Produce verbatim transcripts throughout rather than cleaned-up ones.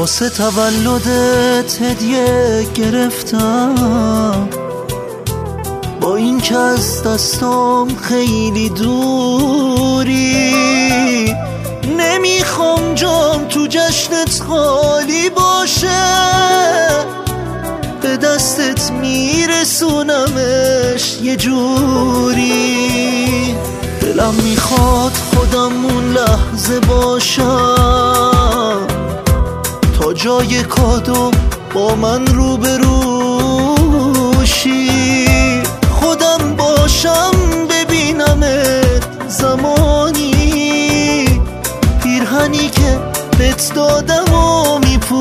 واسه تولدت هدیه گرفتم، با این که از دستام خیلی دوری. نمیخوام جام تو جشنت خالی باشه، به دستت میرسونمش یه جوری. دلم میخواد خودم اون لحظه باشم، تا جای کادو با من روبروشی. خودم باشم ببینمت زمانی، پیرهنی که بهت دادم و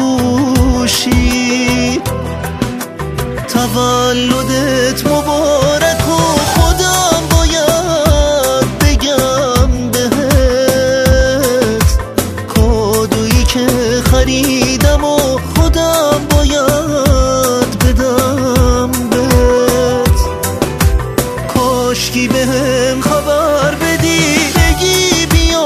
میپوشی. تولدت مبارک و خودم باید بگم بهت، کادویی که خریدم و خودم باید بدم بهت. کاشکی بهم خبر بدی بگی بیا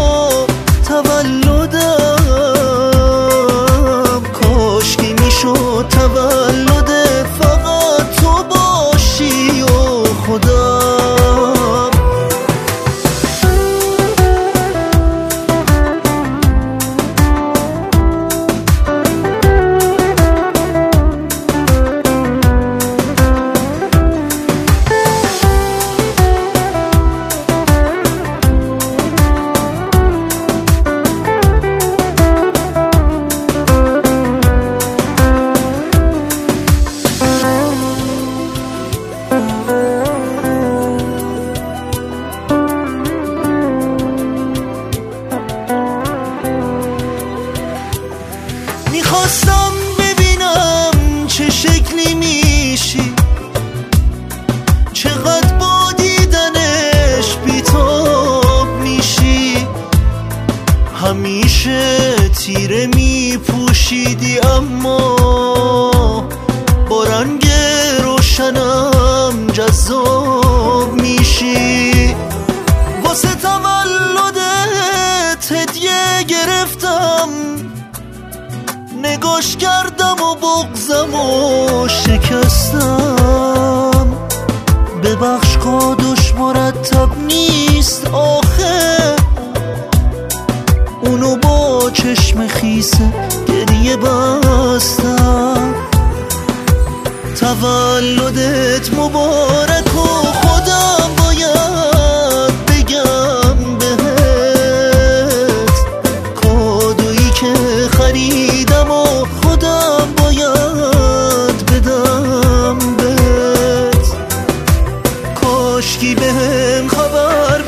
تولدم، کاشکی میشد تولدت فقط تو باشی و خودم. میخواستم ببینم چه شکلی میشی، چقدر با دیدنش بیتاب میشی. همیشه تیره میپوشیدی اما با رنگ روشنم جذاب میشی. واسه تولدت هدیه گرفتم، نگاش کردم و بغضم و شکستم. ببخش کادوش مرتب نیست آخه، اونو با چشم خیسه گریه بستم. تولدت مبارک و خودم باید بگم بهت، کادویی که خریدم و خودم باید بدم بهت. کاشکی بهم خبر